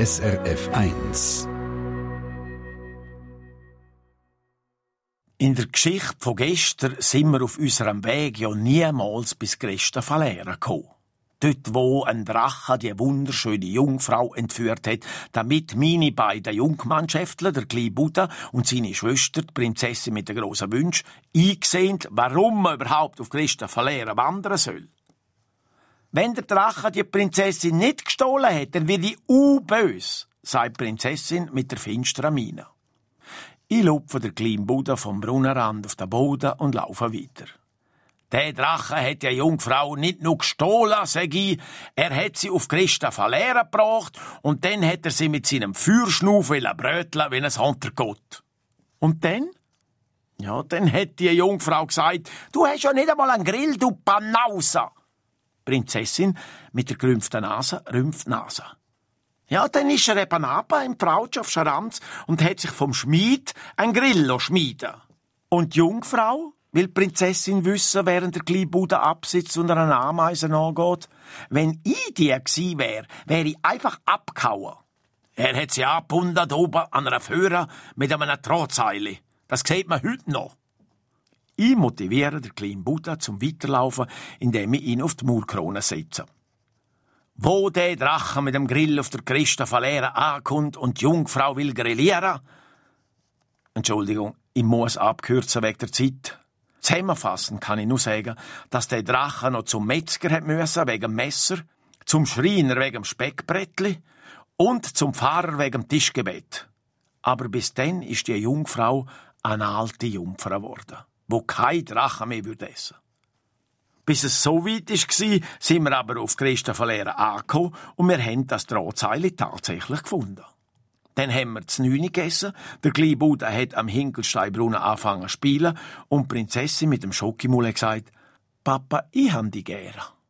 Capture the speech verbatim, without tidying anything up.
S R F eins. In der Geschichte von gestern sind wir auf unserem Weg ja niemals bis Cresta Falera gekommen. Dort, wo ein Drache die wunderschöne Jungfrau entführt hat, damit meine beiden Jungmannschaftler, der kleine Buddha und seine Schwester, die Prinzessin mit den grossen Wünschen, eingesehen, warum man überhaupt auf Cresta Falera wandern soll. Wenn der Drache die Prinzessin nicht gestohlen hat, dann wird ich u-bös, sagt die Prinzessin mit der finsteren Miene. Ich lupfe den kleinen Buddha vom Brunnenrand auf den Boden und laufe weiter. Der Drache hat die Jungfrau nicht nur gestohlen, sag ich, er hat sie auf Cresta Falera gebracht und dann hat er sie mit seinem Feuerschnuff bröteln, wenn es runtergeht. Und dann? Ja, dann hat die Jungfrau gesagt, du hast ja nicht einmal einen Grill, du Banausa. Die Prinzessin mit der gerümpften Nase rümpft die Nase. Ja, dann ist er eben runter im Trautsch auf Scharanz und hat sich vom Schmied ein Grill schmieden. Und die Jungfrau will die Prinzessin wissen, während der kleine Buddha absitzt und einer Ameise angeht. Wenn ich die gewesen wäre, wäre ich einfach abgehauen. Er hat sie abgebunden oben an einer Föhre mit einem Drahtseil. Das sieht man heute noch. Ich motiviere den kleinen Buddha zum Weiterlaufen, indem ich ihn auf die Murkrone setze. Wo der Drache mit dem Grill auf der Cresta Falera ankommt und die Jungfrau will grillieren. Entschuldigung, ich muss abkürzen wegen der Zeit. Zusammenfassend kann ich nur sagen, dass der Drache noch zum Metzger hat müssen wegen dem Messer, zum Schreiner wegen dem Speckbrettli und zum Pfarrer wegen dem Tischgebet. Aber bis dann ist die Jungfrau eine alte Jungfrau geworden, wo kein Drache mehr würde essen. Bis es so weit war, sind wir aber auf Cresta Falera angekommen und wir haben das Drahtseil tatsächlich gefunden. Dann haben wir zu neun gegessen, der kleine Buddha hat am Hinkelsteinbrunnen angefangen zu spielen und die Prinzessin mit dem Schokimulle gesagt, «Papa, ich hab dich gern.»